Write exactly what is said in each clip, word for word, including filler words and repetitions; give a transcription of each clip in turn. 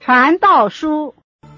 传道书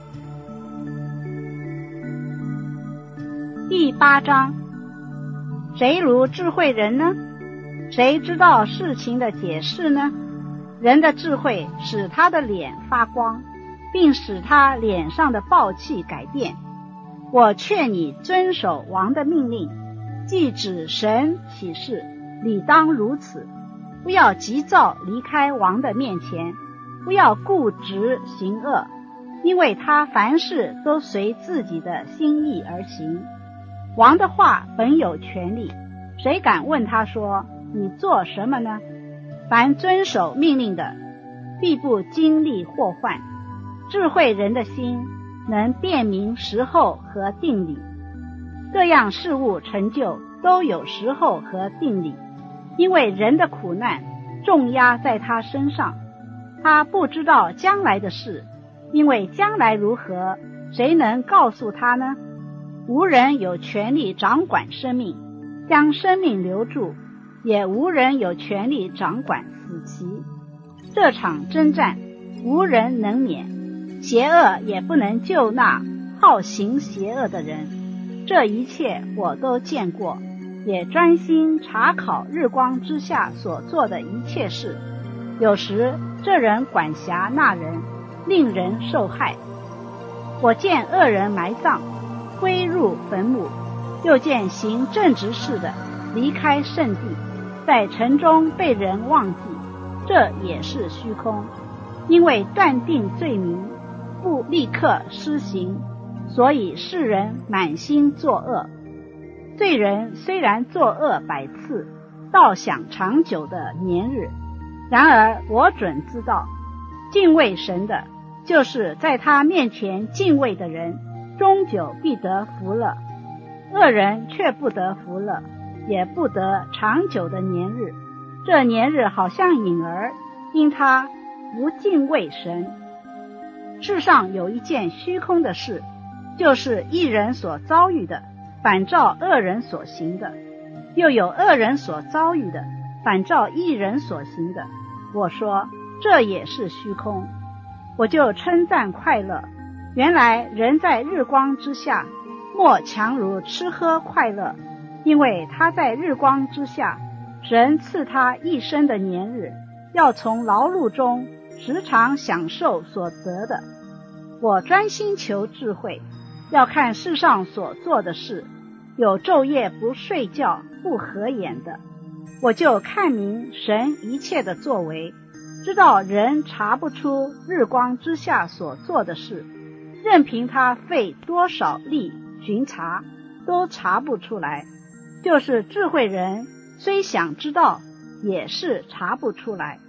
第八章，谁如智慧人呢？谁知道事情的解释呢？人的智慧使他的脸发光，并使他脸上的暴气改变。我劝你遵守王的命令，既指神启示，理当如此。不要急躁离开王的面前，不要固执行恶，因为他凡事都随自己的心意而行。王的话本有权利，谁敢问他说你做什么呢？凡遵守命令的，必不经历祸患。智慧人的心能辨明时候和定理，各样事物成就都有时候和定理，因为人的苦难重压在他身上，他不知道将来的事，因为将来如何，谁能告诉他呢？无人有权利掌管生命，将生命留住，也无人有权利掌管死期。这场征战无人能免，邪恶也不能救那好行邪恶的人。这一切我都见过，也专心查考日光之下所做的一切事。有时这人管辖那人，令人受害。我见恶人埋葬，归入坟墓，又见行正直事的离开圣地，在城中被人忘记，这也是虚空。因为断定罪名，不立刻施行，所以世人满心作恶。罪人虽然作恶百次，倒享长久的年日。然而我准知道，敬畏神的，就是在他面前敬畏的人，终久必得福乐。恶人却不得福乐，也不得长久的年日。这年日好像影儿，因他不敬畏神。世上有一件虚空的事，就是一人所遭遇的，反照恶人所行的；又有恶人所遭遇的，反照一人所行的。我说这也是虚空，我就称赞快乐。原来人在日光之下，莫强如吃喝快乐，因为他在日光之下，神赐他一生的年日，要从劳碌中时常享受所得的。我专心求智慧，要看世上所做的事，有昼夜不睡觉不合眼的，我就看明神一切的作为，知道人查不出日光之下所做的事，任凭他费多少力巡查，都查不出来。就是智慧人虽想知道，也是查不出来。